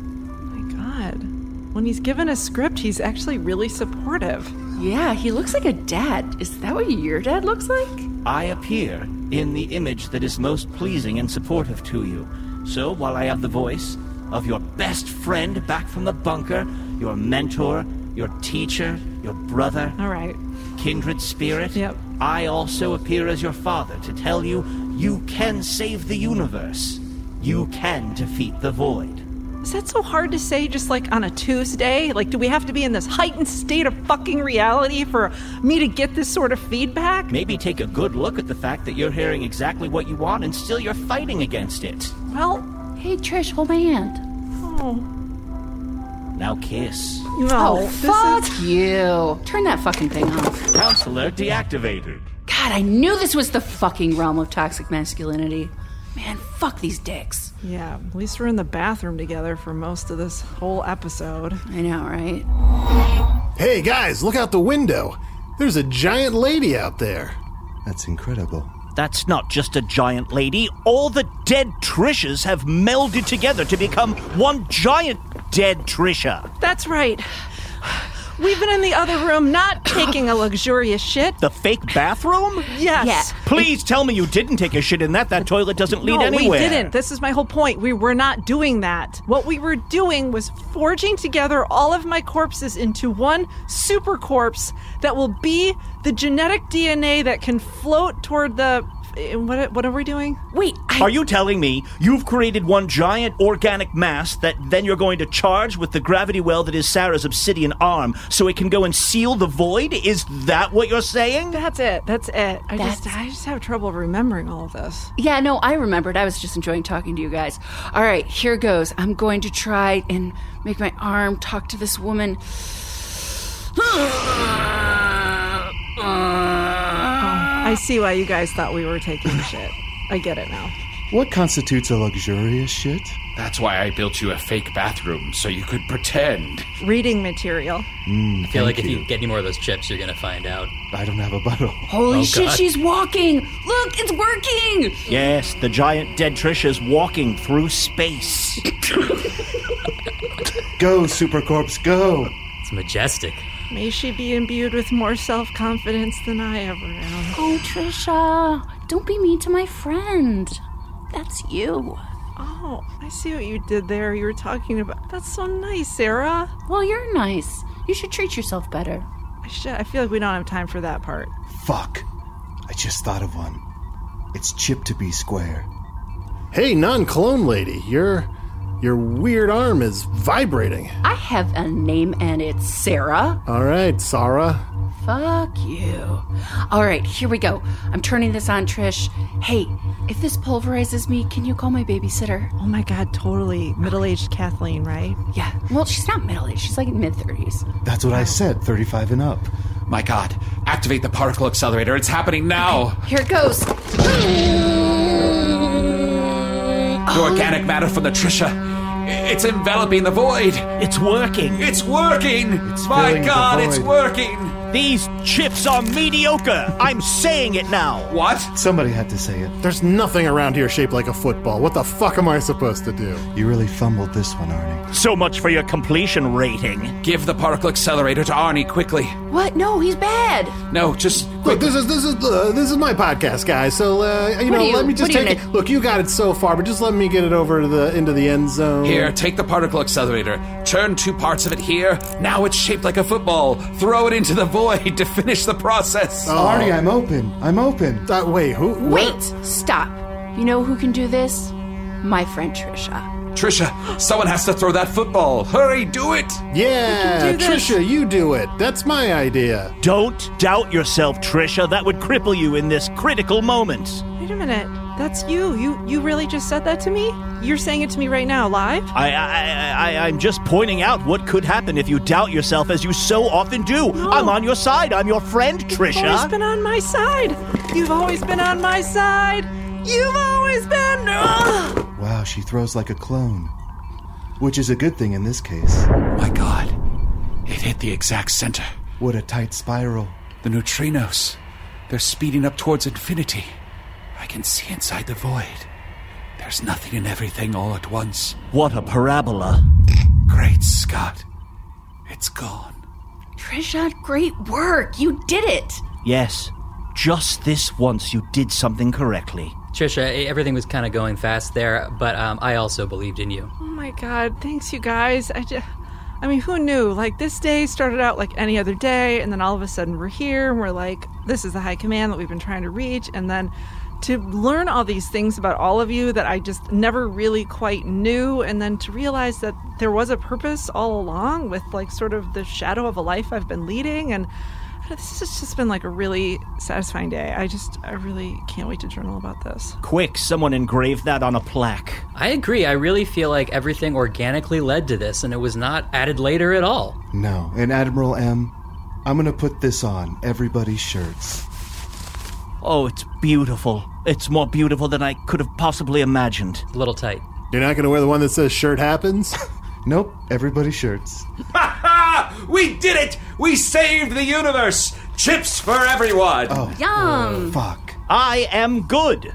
Oh my God. When he's given a script, he's actually really supportive. Yeah, he looks like a dad. Is that what your dad looks like? I appear in the image that is most pleasing and supportive to you. So while I have the voice of your best friend back from the bunker, your mentor, your teacher, your brother, All right. kindred spirit, Yep. I also appear as your father to tell you you can save the universe. You can defeat the void. Is that so hard to say just like on a Tuesday? Like, do we have to be in this heightened state of fucking reality for me to get this sort of feedback? Maybe take a good look at the fact that you're hearing exactly what you want and still you're fighting against it. Well, Hey, Trish, hold my hand. oh, Now kiss. no. Oh, fuck you. Turn that fucking thing off. Counselor deactivated. God, I knew this was the fucking realm of toxic masculinity. Man, fuck these dicks. Yeah, at least we're in the bathroom together for most of this whole episode. I know, right? Hey guys, look out the window. There's a giant lady out there. That's incredible. That's not just a giant lady. All the dead Trishas have melded together to become one giant dead Trisha. That's right. We've been in the other room not taking a luxurious shit. The fake bathroom? Yes. Yeah. Please tell me you didn't take a shit in that. That toilet doesn't lead anywhere. We didn't. This is my whole point. We were not doing that. What we were doing was forging together all of my corpses into one super corpse that will be the genetic DNA that can float toward the... What are we doing? Wait, Are you telling me you've created one giant organic mass that then you're going to charge with the gravity well that is Sarah's obsidian arm so it can go and seal the void? Is that what you're saying? That's it. I just have trouble remembering all of this. Yeah, no, I remembered. I was just enjoying talking to you guys. All right, here goes. I'm going to try and make my arm talk to this woman. I see why you guys thought we were taking shit. I get it now. What constitutes a luxurious shit? That's why I built you a fake bathroom, so you could pretend. Reading material. I feel like if you get any more of those chips, you're going to find out. I don't have a butthole. Holy shit, God. she's walking! Look, it's working! Yes, the giant dead Trisha's walking through space. Go, Super Corpse, go! It's majestic. May she be imbued with more self-confidence than I ever am. Oh, Trisha, don't be mean to my friend. That's you. Oh, I see what you did there. You were talking about... That's so nice, Sarah. Well, you're nice. You should treat yourself better. I feel like we don't have time for that part. Fuck. I just thought of one. It's Chip to be square. Hey, non-clone lady, your weird arm is vibrating. I have a name and it's Sarah. All right, Sarah. Fuck you. All right, here we go. I'm turning this on, Trish. Hey, if this pulverizes me, can you call my babysitter? Oh my God, totally. Middle-aged Kathleen, right? Yeah. Well, she's not middle-aged. She's like in mid-30s. That's what I said, 35 and up. My God, activate the particle accelerator. It's happening now. Okay, here it goes. The organic matter from the Trisha. It's enveloping the void. It's working. It's working. My filling the God, void. it's working. These chips are mediocre. I'm saying it now. What? Somebody had to say it. There's nothing around here shaped like a football. What the fuck am I supposed to do? You really fumbled this one, Arnie. So much for your completion rating. Give the particle accelerator to Arnie quickly. What? No, he's bad. No, just Look, this is my podcast, guys. So let me just take it. Look, you got it so far, but just let me get it over to into the end zone. Here, take the particle accelerator. Turn 2 parts of it here. Now it's shaped like a football. Throw it into the void to finish the process. Arnie, I'm open. Wait, who? Wait, stop. You know who can do this? My friend Trisha. Trisha, someone has to throw that football. Hurry, do it. Yeah, do this. Trisha, you do it. That's my idea. Don't doubt yourself, Trisha. That would cripple you in this critical moment. Wait a minute. That's you. You really just said that to me? You're saying it to me right now, live? I'm just pointing out what could happen if you doubt yourself, as you so often do. No. I'm on your side. I'm your friend, Trisha. You've always been on my side. You've always been on my side. You've always been... Ugh. Wow, she throws like a clone. Which is a good thing in this case. My God, it hit the exact center. What a tight spiral. The neutrinos, they're speeding up towards infinity. I can see inside the void. There's nothing and everything all at once. What a parabola. Great Scott, it's gone. Trisha, great work. You did it. Yes, just this once you did something correctly. Trisha, everything was kind of going fast there, but I also believed in you. Oh my God, thanks you guys. I mean, who knew? Like, this day started out like any other day, and then all of a sudden we're here, and we're like, this is the high command that we've been trying to reach, and then to learn all these things about all of you that I just never really quite knew, and then to realize that there was a purpose all along with, like, sort of the shadow of a life I've been leading, and this has just been like a really satisfying day. I really can't wait to journal about this. Quick, someone engrave that on a plaque. I agree. I really feel like everything organically led to this, and it was not added later at all. No, and Admiral M, I'm gonna put this on everybody's shirts. Oh, it's beautiful. It's more beautiful than I could have possibly imagined. A little tight. You're not going to wear the one that says shirt happens? Nope, everybody's shirts. Ha ha! We did it! We saved the universe! Chips for everyone! Oh, Yum. fuck. I am good.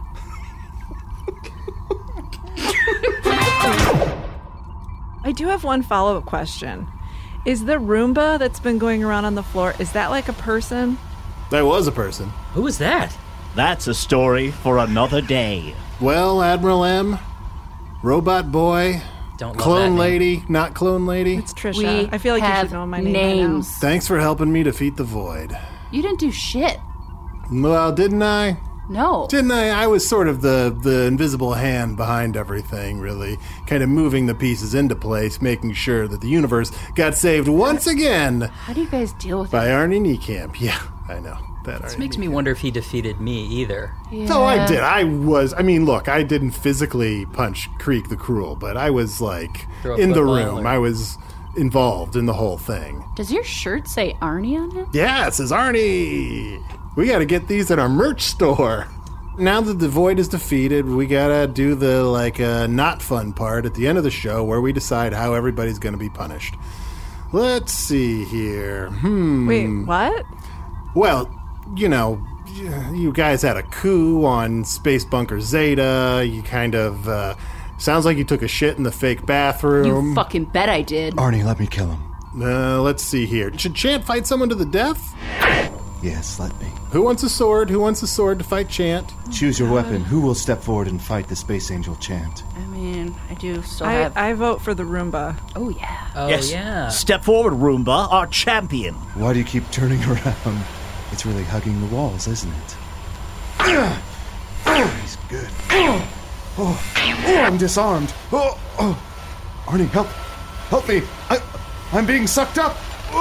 I do have one follow-up question. Is the Roomba that's been going around on the floor, is that like a person? That was a person. Who was that? That's a story for another day. Well, Admiral M, Robot Boy, Don't love Clone that Lady, not Clone Lady. It's Trisha. We I feel like you have should know my name names. by now. Thanks for helping me defeat the void. You didn't do shit. Well, didn't I? No. Didn't I? I was sort of the invisible hand behind everything, really. Kind of moving the pieces into place, making sure that the universe got saved once again How do you guys deal with by it? Arnie Niekamp. Yeah, I know. This makes me wonder if he defeated me either. Yeah. No, I did. Look, I didn't physically punch Creek the Cruel, but I was, like, Throw a in the football room. or- I was involved in the whole thing. Does your shirt say Arnie on it? Yeah, it says Arnie. We got to get these at our merch store. Now that the void is defeated, we got to do the, not fun part at the end of the show where we decide how everybody's going to be punished. Let's see here. Wait, what? Well, you know, you guys had a coup on Space Bunker Zeta. You kind of, sounds like you took a shit in the fake bathroom. You fucking bet I did. Arnie, let me kill him. Let's see here. Should Chant fight someone to the death? Yes, let me. Who wants a sword? Who wants a sword to fight Chant? Choose your weapon. Who will step forward and fight the Space Angel Chant? I mean, I do still have... I vote for the Roomba. Oh, yeah. Oh, Yes. yeah. Step forward, Roomba, our champion. Why do you keep turning around? It's really hugging the walls, isn't it? He's good. I'm disarmed. Arnie, help me. I'm being sucked up.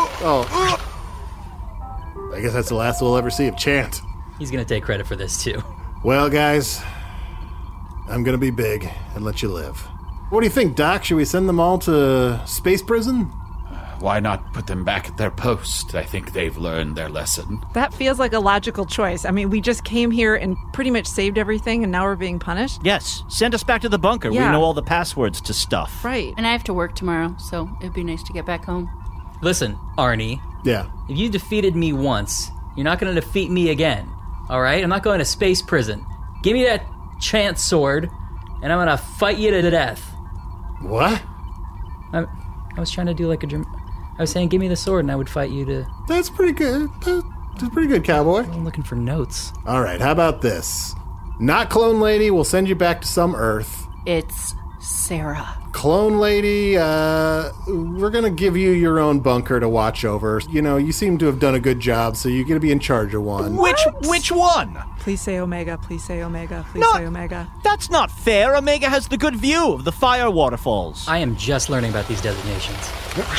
I guess that's the last we'll ever see of Chant. He's going to take credit for this, too. Well, guys, I'm gonna be big and let you live. What do you think, Doc? Should we send them all to space prison? Why not put them back at their post? I think they've learned their lesson. That feels like a logical choice. I mean, we just came here and pretty much saved everything, and now we're being punished? Yes, send us back to the bunker. Yeah. We know all the passwords to stuff. Right. And I have to work tomorrow, so it'd be nice to get back home. Listen, Arnie, Yeah. if you defeated me once, you're not going to defeat me again. All right? I'm not going to space prison. Give me that Chant sword, and I'm going to fight you to death. What? I was trying to do like I was saying, give me the sword, and I would fight you to... That's pretty good. That's pretty good, cowboy. I'm looking for notes. All right, how about this? Not Clone Lady, we'll send you back to some Earth. It's Sarah. Clone Lady, we're gonna give you your own bunker to watch over. You know, you seem to have done a good job, so you're gonna be in charge of one. Which one? Please say Omega. Please say Omega. Please No. say Omega. That's not fair. Omega has the good view of the fire waterfalls. I am just learning about these designations.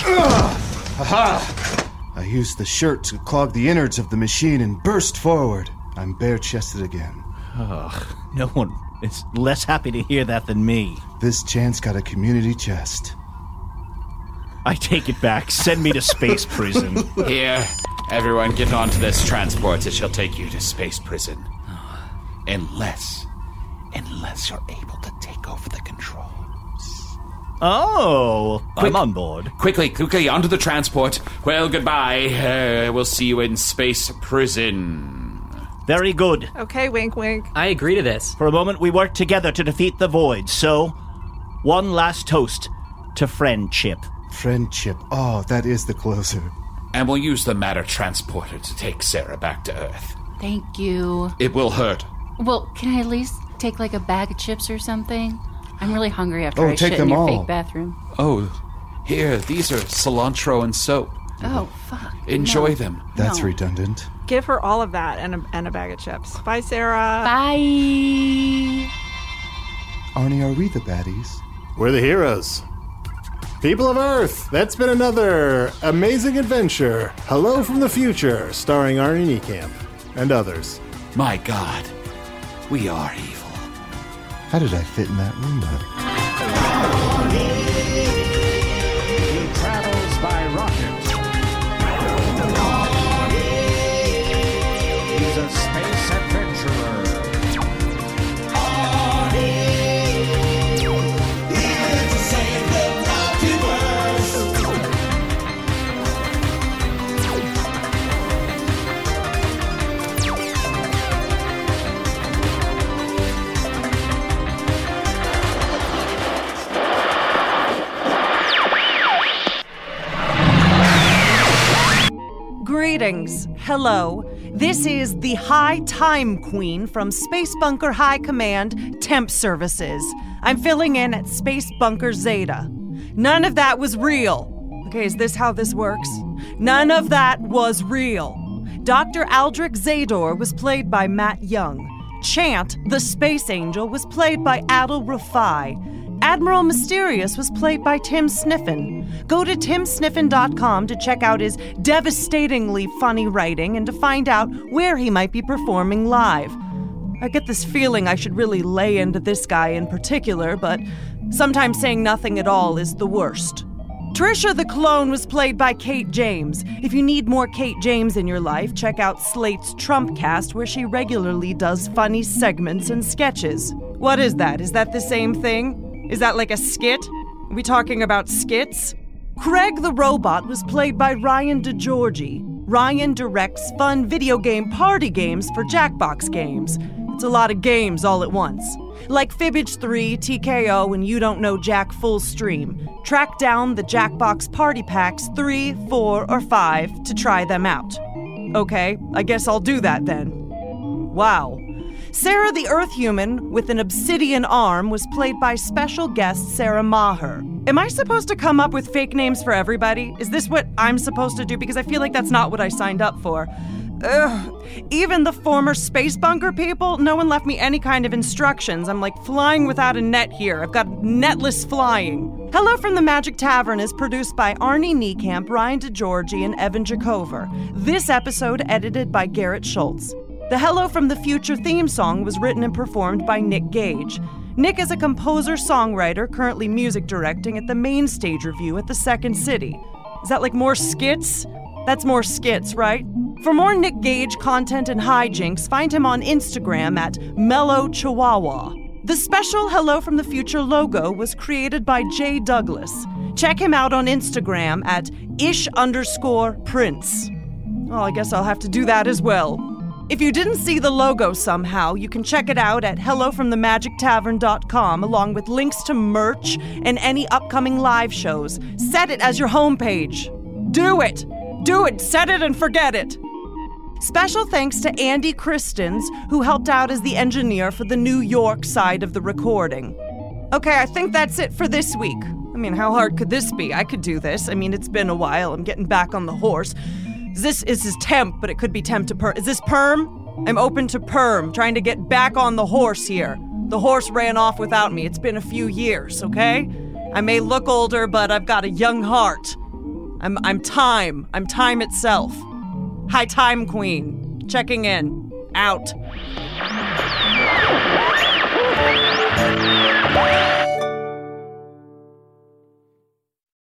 I used the shirt to clog the innards of the machine and burst forward. I'm bare-chested again. No one is less happy to hear that than me. This Chant's got a community chest. I take it back. Send me to space prison. Here, everyone get onto this transport. It shall take you to space prison. Unless you're able to take over the controls. Oh, I'm on board. Quickly, onto the transport. Well, goodbye. We'll see you in space prison. Very good. Okay, wink, wink. I agree to this. For a moment, we worked together to defeat the Void. So, one last toast to friendship. Friendship. Oh, that is the closer. And we'll use the matter transporter to take Sarah back to Earth. Thank you. It will hurt. Well, can I at least take like a bag of chips or something? I'm really hungry after Oh, I take shit in them your all. fake bathroom. Oh, here, these are cilantro and soap. Oh, fuck. Enjoy No. them. That's No. redundant. Give her all of that and a bag of chips. Bye, Sarah. Bye. Arnie, are we the baddies? We're the heroes. People of Earth, that's been another amazing adventure. Hello from the Future, starring Arnie Niekamp and others. My God, we are evil. How did I fit in that Roomba? He travels by rocket. He's a space adventurer. Greetings. Hello. This is the High Time Queen from Space Bunker High Command Temp Services. I'm filling in at Space Bunker Zeta. None of that was real. Okay, is this how this works? None of that was real. Dr. Aldrich Zador was played by Matt Young. Chant, the Space Angel, was played by Adil Rafai. Admiral Mysterious was played by Tim Sniffen. Go to timsniffen.com to check out his devastatingly funny writing and to find out where he might be performing live. I get this feeling I should really lay into this guy in particular, but sometimes saying nothing at all is the worst. Trisha the Clone was played by Kate James. If you need more Kate James in your life, check out Slate's Trumpcast, where she regularly does funny segments and sketches. What is that? Is that the same thing? Is that like a skit? Are we talking about skits? Craig the Robot was played by Ryan DeGiorgi. Ryan directs fun video game party games for Jackbox Games. It's a lot of games all at once. Like Fibbage 3, TKO, and You Don't Know Jack Full Stream. Track down the Jackbox Party Packs 3, 4, or 5 to try them out. Okay, I guess I'll do that then. Wow. Sarah the Earth Human with an obsidian arm was played by special guest Sarah Maher. Am I supposed to come up with fake names for everybody? Is this what I'm supposed to do? Because I feel like that's not what I signed up for. Ugh. Even the former space bunker people, no one left me any kind of instructions. I'm like flying without a net here. I've got netless flying. Hello from the Magic Tavern is produced by Arnie Niekamp, Ryan DeGiorgi, and Evan Jacover. This episode edited by Garrett Schultz. The Hello from the Future theme song was written and performed by Nick Gage. Nick is a composer-songwriter currently music directing at the Main Stage Review at the Second City. Is that like more skits? That's more skits, right? For more Nick Gage content and hijinks, find him on Instagram at Mellow Chihuahua. The special Hello from the Future logo was created by Jay Douglas. Check him out on Instagram at ish_prince. Well, I guess I'll have to do that as well. If you didn't see the logo somehow, you can check it out at hellofromthemagictavern.com along with links to merch and any upcoming live shows. Set it as your homepage. Do it! Do it! Set it and forget it! Special thanks to Andy Christens, who helped out as the engineer for the New York side of the recording. Okay, I think that's it for this week. I mean, how hard could this be? I could do this. I mean, it's been a while. I'm getting back on the horse. This is temp, but it could be temp to perm. Is this perm? I'm open to perm, trying to get back on the horse here. The horse ran off without me. It's been a few years, okay? I may look older, but I've got a young heart. I'm time. I'm time itself. Hi, Time Queen. Checking in. Out.